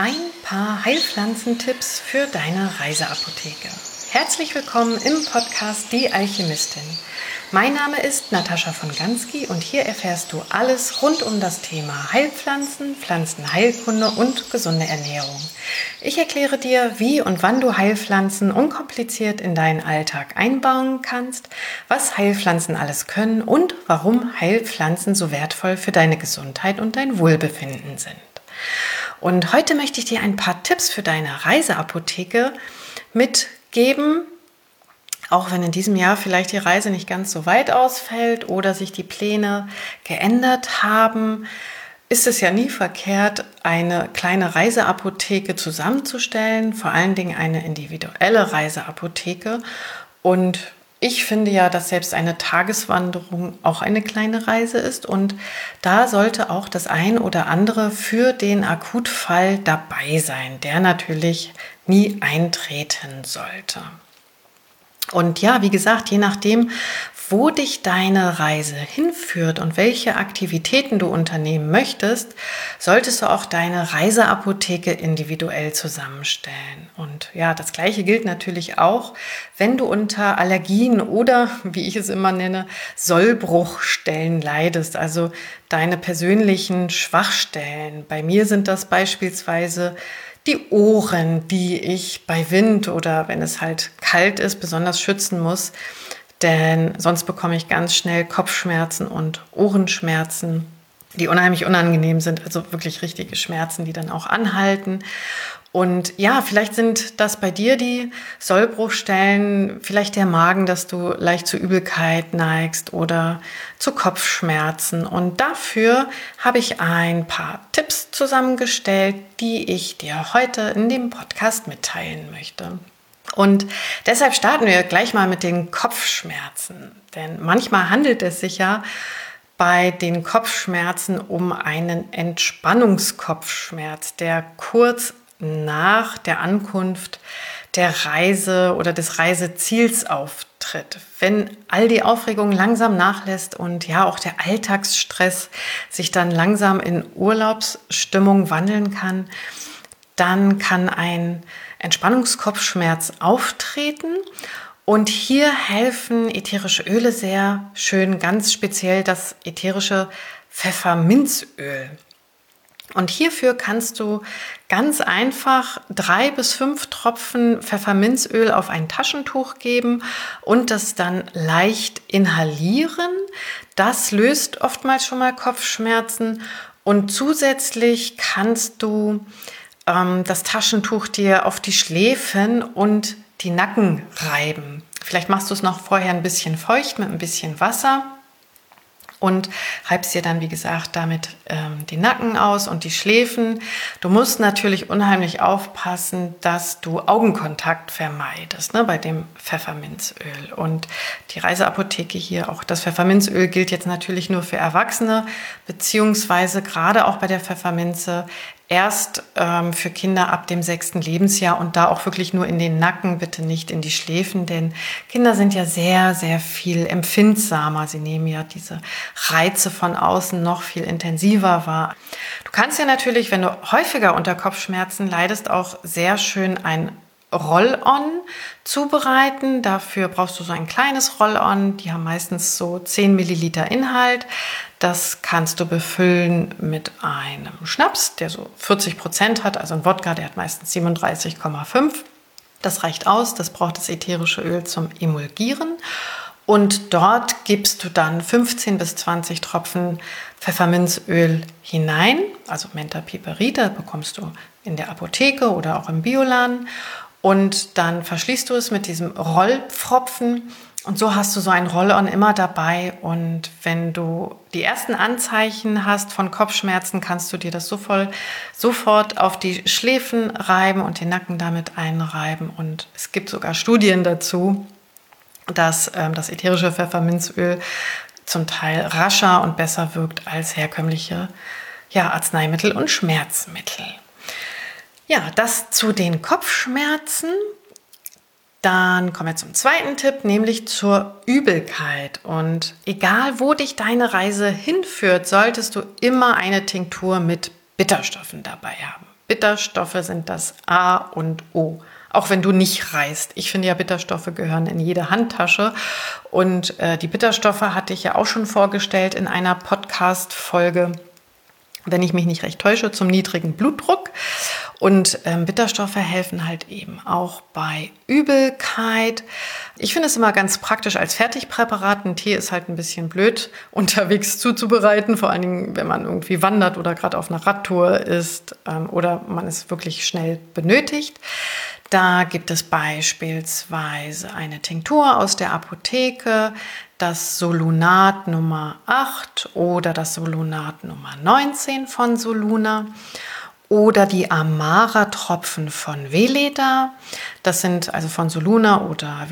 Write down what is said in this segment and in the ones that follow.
Ein paar Heilpflanzentipps für deine Reiseapotheke. Herzlich willkommen im Podcast Die Alchemistin. Mein Name ist Natascha von Gansky und hier erfährst du alles rund um das Thema Heilpflanzen, Pflanzenheilkunde und gesunde Ernährung. Ich erkläre dir, wie und wann du Heilpflanzen unkompliziert in deinen Alltag einbauen kannst, was Heilpflanzen alles können und warum Heilpflanzen so wertvoll für deine Gesundheit und dein Wohlbefinden sind. Und heute möchte ich dir ein paar Tipps für deine Reiseapotheke mitgeben, auch wenn in diesem Jahr vielleicht die Reise nicht ganz so weit ausfällt oder sich die Pläne geändert haben, ist es ja nie verkehrt, eine kleine Reiseapotheke zusammenzustellen, vor allen Dingen eine individuelle Reiseapotheke. Und ich finde ja, dass selbst eine Tageswanderung auch eine kleine Reise ist und da sollte auch das ein oder andere für den Akutfall dabei sein, der natürlich nie eintreten sollte. Und ja, wie gesagt, je nachdem, wo dich deine Reise hinführt und welche Aktivitäten du unternehmen möchtest, solltest du auch deine Reiseapotheke individuell zusammenstellen. Und ja, das Gleiche gilt natürlich auch, wenn du unter Allergien oder, wie ich es immer nenne, Sollbruchstellen leidest, also deine persönlichen Schwachstellen. Bei mir sind das beispielsweise die Ohren, die ich bei Wind oder wenn es halt kalt ist, besonders schützen muss, denn sonst bekomme ich ganz schnell Kopfschmerzen und Ohrenschmerzen, die unheimlich unangenehm sind, also wirklich richtige Schmerzen, die dann auch anhalten. Und ja, vielleicht sind das bei dir die Sollbruchstellen, vielleicht der Magen, dass du leicht zu Übelkeit neigst oder zu Kopfschmerzen. Und dafür habe ich ein paar Tipps zusammengestellt, die ich dir heute in dem Podcast mitteilen möchte. Und deshalb starten wir gleich mal mit den Kopfschmerzen. Denn manchmal handelt es sich ja bei den Kopfschmerzen um einen Entspannungskopfschmerz, der kurz nach der Ankunft der Reise oder des Reiseziels auftritt. Wenn all die Aufregung langsam nachlässt und ja auch der Alltagsstress sich dann langsam in Urlaubsstimmung wandeln kann, dann kann ein Entspannungskopfschmerz auftreten. Und hier helfen ätherische Öle sehr schön, ganz speziell das ätherische Pfefferminzöl. Und hierfür kannst du ganz einfach 3 bis 5 Tropfen Pfefferminzöl auf ein Taschentuch geben und das dann leicht inhalieren. Das löst oftmals schon mal Kopfschmerzen und zusätzlich kannst du das Taschentuch dir auf die Schläfen und die Nacken reiben. Vielleicht machst du es noch vorher ein bisschen feucht mit ein bisschen Wasser und reibst dir dann, wie gesagt, damit die Nacken aus und die Schläfen. Du musst natürlich unheimlich aufpassen, dass du Augenkontakt vermeidest, bei dem Pfefferminzöl. Und die Reiseapotheke hier, auch das Pfefferminzöl gilt jetzt natürlich nur für Erwachsene, beziehungsweise gerade auch bei der Pfefferminze erst für Kinder ab dem 6. Lebensjahr und da auch wirklich nur in den Nacken, bitte nicht in die Schläfen, denn Kinder sind ja sehr, sehr viel empfindsamer. Sie nehmen ja diese Reize von außen noch viel intensiver wahr. Du kannst ja natürlich, wenn du häufiger unter Kopfschmerzen leidest, auch sehr schön ein Roll-on zubereiten. Dafür brauchst du so ein kleines Roll-on. Die haben meistens so 10 Milliliter Inhalt. Das kannst du befüllen mit einem Schnaps, der so 40% hat. Also ein Wodka, der hat meistens 37,5. Das reicht aus. Das braucht das ätherische Öl zum Emulgieren. Und dort gibst du dann 15 bis 20 Tropfen Pfefferminzöl hinein. Also Mentha piperita bekommst du in der Apotheke oder auch im Bioladen. Und dann verschließt du es mit diesem Rollpfropfen und so hast du so ein Roll-on immer dabei. Und wenn du die ersten Anzeichen hast von Kopfschmerzen, kannst du dir das sofort auf die Schläfen reiben und den Nacken damit einreiben. Und es gibt sogar Studien dazu, dass das ätherische Pfefferminzöl zum Teil rascher und besser wirkt als herkömmliche Arzneimittel und Schmerzmittel. Ja, das zu den Kopfschmerzen. Dann kommen wir zum zweiten Tipp, nämlich zur Übelkeit. Und egal, wo dich deine Reise hinführt, solltest du immer eine Tinktur mit Bitterstoffen dabei haben. Bitterstoffe sind das A und O. Auch wenn du nicht reist. Ich finde ja, Bitterstoffe gehören in jede Handtasche. Und die Bitterstoffe hatte ich ja auch schon vorgestellt in einer Podcast-Folge, wenn ich mich nicht recht täusche, zum niedrigen Blutdruck. Und Bitterstoffe helfen halt eben auch bei Übelkeit. Ich finde es immer ganz praktisch als Fertigpräparat. Ein Tee ist halt ein bisschen blöd unterwegs zuzubereiten, vor allen Dingen, wenn man irgendwie wandert oder gerade auf einer Radtour ist oder man es wirklich schnell benötigt. Da gibt es beispielsweise eine Tinktur aus der Apotheke, das Solunat Nummer 8 oder das Solunat Nummer 19 von Soluna oder die Amara-Tropfen von Weleda. Das sind also von Soluna oder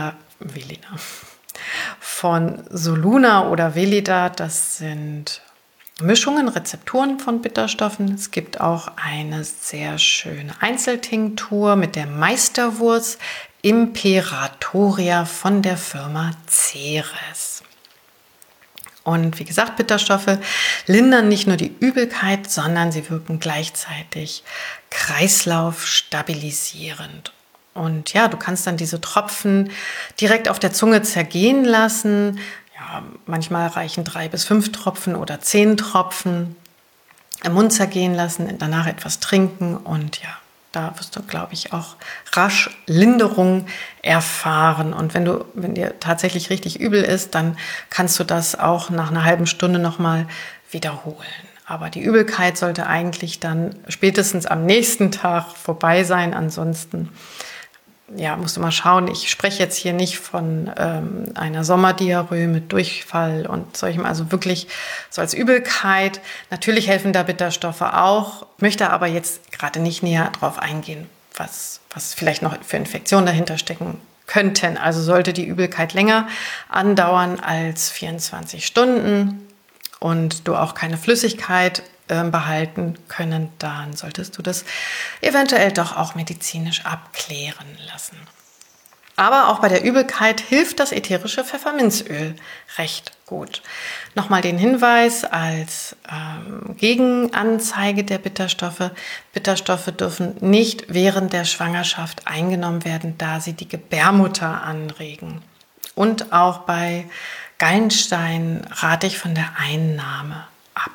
von Soluna oder Weleda. Das sind Mischungen, Rezepturen von Bitterstoffen. Es gibt auch eine sehr schöne Einzeltinktur mit der Meisterwurz Imperatoria von der Firma Ceres. Und wie gesagt, Bitterstoffe lindern nicht nur die Übelkeit, sondern sie wirken gleichzeitig kreislaufstabilisierend. Und ja, du kannst dann diese Tropfen direkt auf der Zunge zergehen lassen. Ja, manchmal reichen 3 bis 5 Tropfen oder 10 Tropfen im Mund zergehen lassen, danach etwas trinken und ja, da wirst du, glaube ich, auch rasch Linderung erfahren. Und wenn dir tatsächlich richtig übel ist, dann kannst du das auch nach einer halben Stunde nochmal wiederholen. Aber die Übelkeit sollte eigentlich dann spätestens am nächsten Tag vorbei sein. Ansonsten ja, musst du mal schauen. Ich spreche jetzt hier nicht von einer Sommerdiarrhoe mit Durchfall und solchem, also wirklich so als Übelkeit. Natürlich helfen da Bitterstoffe auch, möchte aber jetzt gerade nicht näher darauf eingehen, was vielleicht noch für Infektionen dahinter stecken könnten. Also sollte die Übelkeit länger andauern als 24 Stunden und du auch keine Flüssigkeit behalten können, dann solltest du das eventuell doch auch medizinisch abklären lassen. Aber auch bei der Übelkeit hilft das ätherische Pfefferminzöl recht gut. Nochmal den Hinweis als Gegenanzeige der Bitterstoffe. Bitterstoffe dürfen nicht während der Schwangerschaft eingenommen werden, da sie die Gebärmutter anregen. Und auch bei Gallenstein rate ich von der Einnahme ab.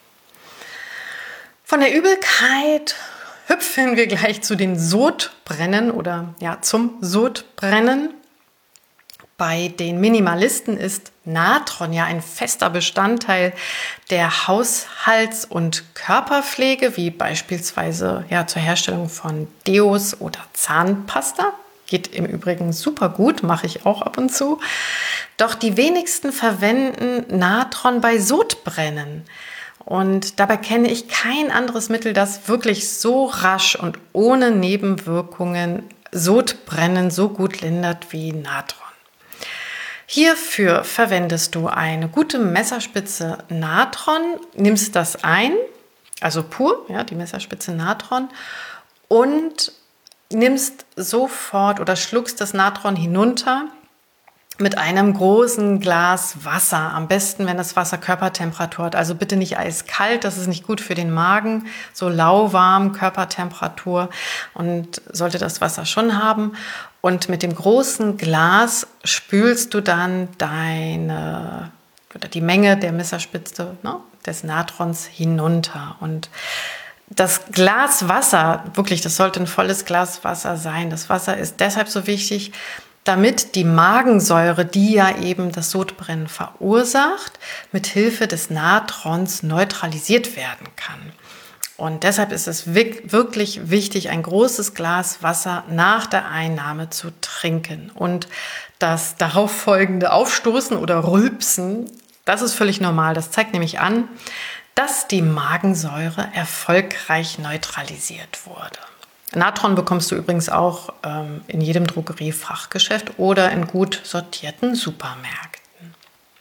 Von der Übelkeit hüpfen wir gleich zu den Sodbrennen oder ja, zum Sodbrennen. Bei den Minimalisten ist Natron ja ein fester Bestandteil der Haushalts- und Körperpflege, wie beispielsweise ja, zur Herstellung von Deos oder Zahnpasta. Geht im Übrigen super gut, mache ich auch ab und zu. Doch die wenigsten verwenden Natron bei Sodbrennen. Und dabei kenne ich kein anderes Mittel, das wirklich so rasch und ohne Nebenwirkungen Sodbrennen so gut lindert wie Natron. Hierfür verwendest du eine gute Messerspitze Natron, nimmst das ein, also pur, ja, die Messerspitze Natron, und nimmst sofort oder schluckst das Natron hinunter mit einem großen Glas Wasser. Am besten, wenn das Wasser Körpertemperatur hat. Also bitte nicht eiskalt, das ist nicht gut für den Magen. So lauwarm Körpertemperatur und sollte das Wasser schon haben. Und mit dem großen Glas spülst du dann die Menge der Messerspitze, ne, des Natrons hinunter. Und das Glas Wasser, wirklich, das sollte ein volles Glas Wasser sein. Das Wasser ist deshalb so wichtig, damit die Magensäure, die ja eben das Sodbrennen verursacht, mit Hilfe des Natrons neutralisiert werden kann. Und deshalb ist es wirklich wichtig, ein großes Glas Wasser nach der Einnahme zu trinken. Und das darauf folgende Aufstoßen oder Rülpsen, das ist völlig normal. Das zeigt nämlich an, dass die Magensäure erfolgreich neutralisiert wurde. Natron bekommst du übrigens auch in jedem Drogeriefachgeschäft oder in gut sortierten Supermärkten.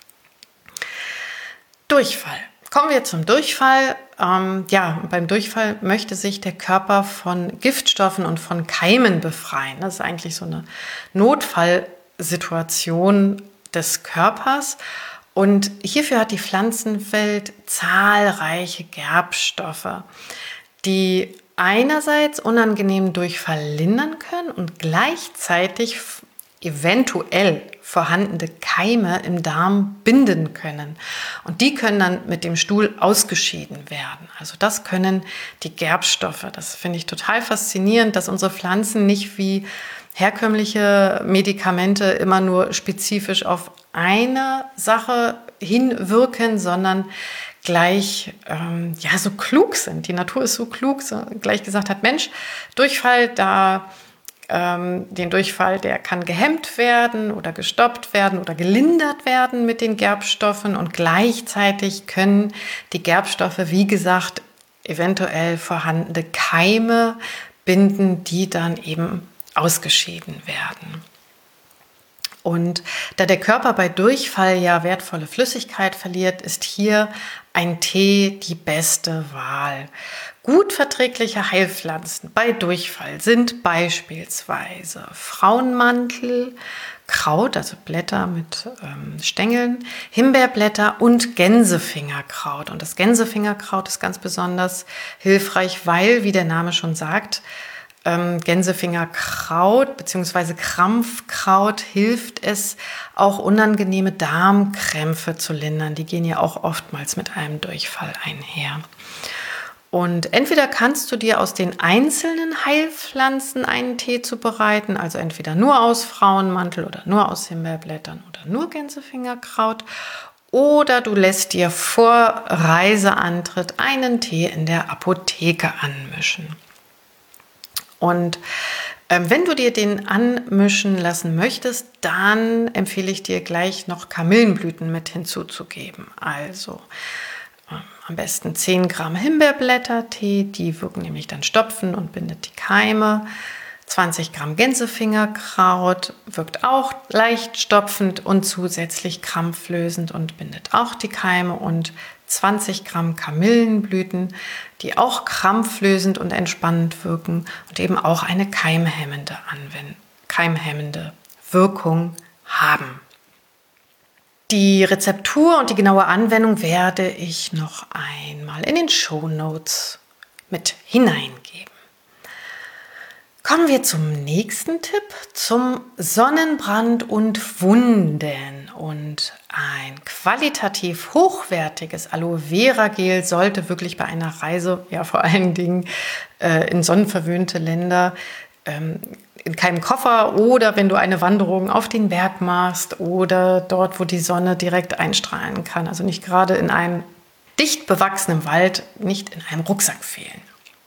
Durchfall. Kommen wir zum Durchfall. Beim Durchfall möchte sich der Körper von Giftstoffen und von Keimen befreien. Das ist eigentlich so eine Notfallsituation des Körpers. Und hierfür hat die Pflanzenwelt zahlreiche Gerbstoffe, die einerseits unangenehmen Durchfall lindern können und gleichzeitig eventuell vorhandene Keime im Darm binden können. Und die können dann mit dem Stuhl ausgeschieden werden. Also das können die Gerbstoffe. Das finde ich total faszinierend, dass unsere Pflanzen nicht wie herkömmliche Medikamente immer nur spezifisch auf eine Sache hinwirken, sondern gleich so klug sind. Die Natur ist so klug, so gleich gesagt hat, Mensch, Durchfall, den Durchfall, der kann gehemmt werden oder gestoppt werden oder gelindert werden mit den Gerbstoffen und gleichzeitig können die Gerbstoffe, wie gesagt, eventuell vorhandene Keime binden, die dann eben ausgeschieden werden. Und da der Körper bei Durchfall ja wertvolle Flüssigkeit verliert, ist hier ein Tee die beste Wahl. Gut verträgliche Heilpflanzen bei Durchfall sind beispielsweise Frauenmantel, Kraut, also Blätter mit Stängeln, Himbeerblätter und Gänsefingerkraut. Und das Gänsefingerkraut ist ganz besonders hilfreich, weil, wie der Name schon sagt, Gänsefingerkraut bzw. Krampfkraut hilft es, auch unangenehme Darmkrämpfe zu lindern. Die gehen ja auch oftmals mit einem Durchfall einher. Und entweder kannst du dir aus den einzelnen Heilpflanzen einen Tee zubereiten, also entweder nur aus Frauenmantel oder nur aus Himbeerblättern oder nur Gänsefingerkraut, oder du lässt dir vor Reiseantritt einen Tee in der Apotheke anmischen. Und wenn du dir den anmischen lassen möchtest, dann empfehle ich dir gleich noch Kamillenblüten mit hinzuzugeben. Also am besten 10 Gramm Himbeerblättertee, die wirken nämlich dann stopfen und bindet die Keime. 20 Gramm Gänsefingerkraut wirkt auch leicht stopfend und zusätzlich krampflösend und bindet auch die Keime. Und 20 Gramm Kamillenblüten, die auch krampflösend und entspannend wirken und eben auch eine keimhemmende Wirkung haben. Die Rezeptur und die genaue Anwendung werde ich noch einmal in den Shownotes mit hineingeben. Kommen wir zum nächsten Tipp, zum Sonnenbrand und Wunden. Und ein qualitativ hochwertiges Aloe Vera Gel sollte wirklich bei einer Reise, ja vor allen Dingen in sonnenverwöhnte Länder, in keinem Koffer oder wenn du eine Wanderung auf den Berg machst oder dort, wo die Sonne direkt einstrahlen kann, also nicht gerade in einem dicht bewachsenen Wald, nicht in einem Rucksack fehlen.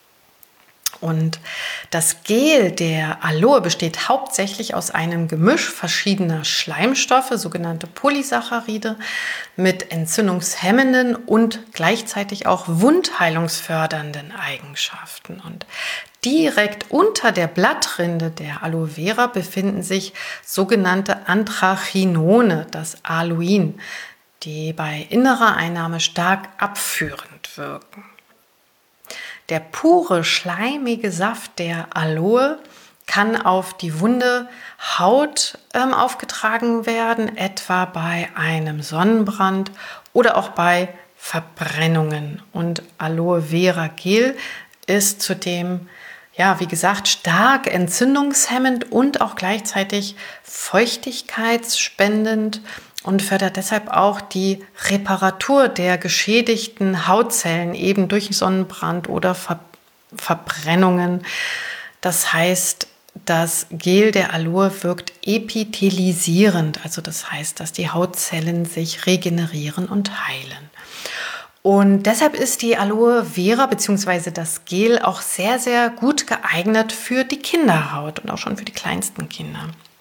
Und das Gel der Aloe besteht hauptsächlich aus einem Gemisch verschiedener Schleimstoffe, sogenannte Polysaccharide, mit entzündungshemmenden und gleichzeitig auch wundheilungsfördernden Eigenschaften. Und direkt unter der Blattrinde der Aloe Vera befinden sich sogenannte Anthrachinone, das Aloin, die bei innerer Einnahme stark abführend wirken. Der pure, schleimige Saft der Aloe kann auf die wunde Haut aufgetragen werden, etwa bei einem Sonnenbrand oder auch bei Verbrennungen. Und Aloe Vera Gel ist zudem, ja, wie gesagt, stark entzündungshemmend und auch gleichzeitig feuchtigkeitsspendend und fördert deshalb auch die Reparatur der geschädigten Hautzellen eben durch Sonnenbrand oder Verbrennungen. Das heißt, das Gel der Aloe wirkt epithelisierend, also das heißt, dass die Hautzellen sich regenerieren und heilen. Und deshalb ist die Aloe Vera bzw. das Gel auch sehr, sehr gut geeignet für die Kinderhaut und auch schon für die kleinsten Kinder.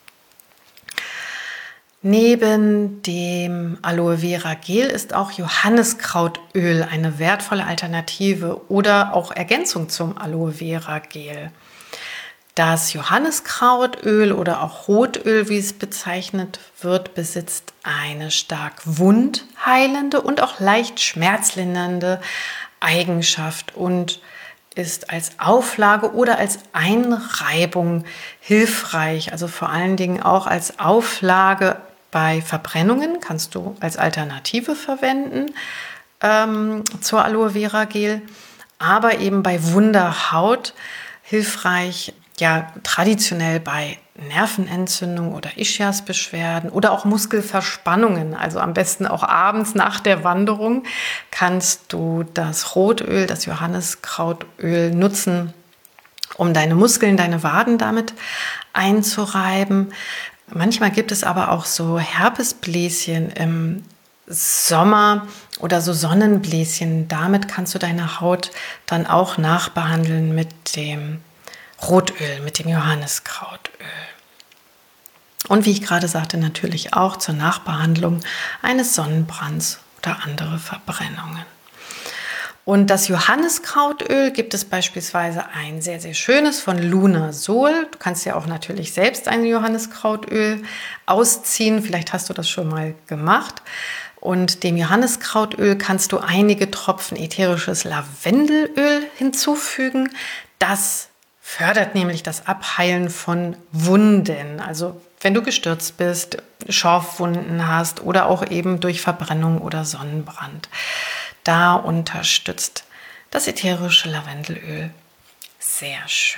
Neben dem Aloe Vera Gel ist auch Johanniskrautöl eine wertvolle Alternative oder auch Ergänzung zum Aloe Vera Gel. Das Johanniskrautöl oder auch Rotöl, wie es bezeichnet wird, besitzt eine stark wundheilende und auch leicht schmerzlindernde Eigenschaft und ist als Auflage oder als Einreibung hilfreich, also vor allen Dingen auch als Auflage bei Verbrennungen kannst du als Alternative verwenden zur Aloe Vera Gel. aber eben bei Wunderhaut hilfreich, ja, traditionell bei Nervenentzündung oder Ischiasbeschwerden oder auch Muskelverspannungen. Also am besten auch abends nach der Wanderung kannst du das Rotöl, das Johanniskrautöl nutzen, um deine Muskeln, deine Waden damit einzureiben. Manchmal gibt es aber auch so Herpesbläschen im Sommer oder so Sonnenbläschen. Damit kannst du deine Haut dann auch nachbehandeln mit dem Rotöl, mit dem Johanniskrautöl. Und wie ich gerade sagte, natürlich auch zur Nachbehandlung eines Sonnenbrands oder andere Verbrennungen. Und das Johanniskrautöl gibt es beispielsweise ein sehr, sehr schönes von Lunasol. Du kannst ja auch natürlich selbst ein Johanniskrautöl ausziehen. Vielleicht hast du das schon mal gemacht. Und dem Johanniskrautöl kannst du einige Tropfen ätherisches Lavendelöl hinzufügen. Das fördert nämlich das Abheilen von Wunden. Also wenn du gestürzt bist, Schorfwunden hast oder auch eben durch Verbrennung oder Sonnenbrand. Da unterstützt das ätherische Lavendelöl sehr schön.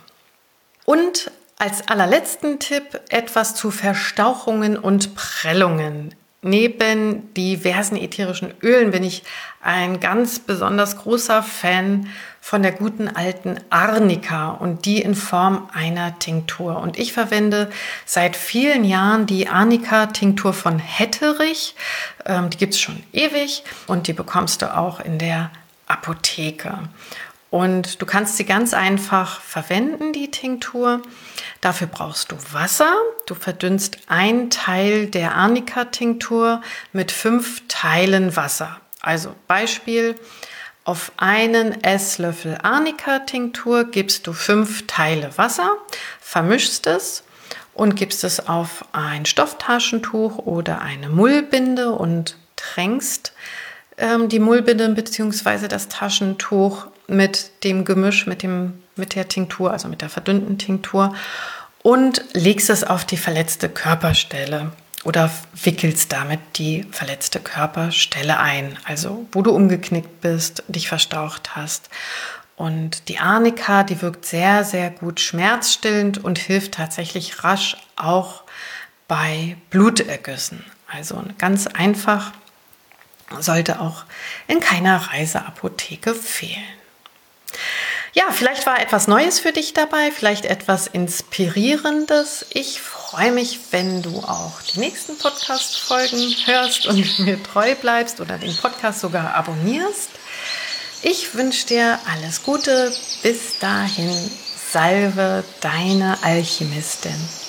Und als allerletzten Tipp etwas zu Verstauchungen und Prellungen. Neben diversen ätherischen Ölen bin ich ein ganz besonders großer Fan von der guten alten Arnika und die in Form einer Tinktur. Und ich verwende seit vielen Jahren die Arnika-Tinktur von Hetterich. Die gibt es schon ewig und die bekommst du auch in der Apotheke. Und du kannst sie ganz einfach verwenden, die Tinktur. Dafür brauchst du Wasser. Du verdünnst 1 Teil der Arnika-Tinktur mit 5 Teilen Wasser. Also Beispiel, auf einen Esslöffel Arnika-Tinktur gibst du 5 Teile Wasser, vermischst es und gibst es auf ein Stofftaschentuch oder eine Mullbinde und tränkst die Mullbinde bzw. das Taschentuch mit dem Gemisch, mit der Tinktur, also mit der verdünnten Tinktur und legst es auf die verletzte Körperstelle oder wickelst damit die verletzte Körperstelle ein, also wo du umgeknickt bist, dich verstaucht hast. Und die Arnika, die wirkt sehr, sehr gut schmerzstillend und hilft tatsächlich rasch auch bei Blutergüssen. Also ganz einfach, sollte auch in keiner Reiseapotheke fehlen. Ja, vielleicht war etwas Neues für dich dabei, vielleicht etwas Inspirierendes. Ich freue mich, wenn du auch die nächsten Podcast-Folgen hörst und mir treu bleibst oder den Podcast sogar abonnierst. Ich wünsche dir alles Gute. Bis dahin, Salve, deine Alchemistin.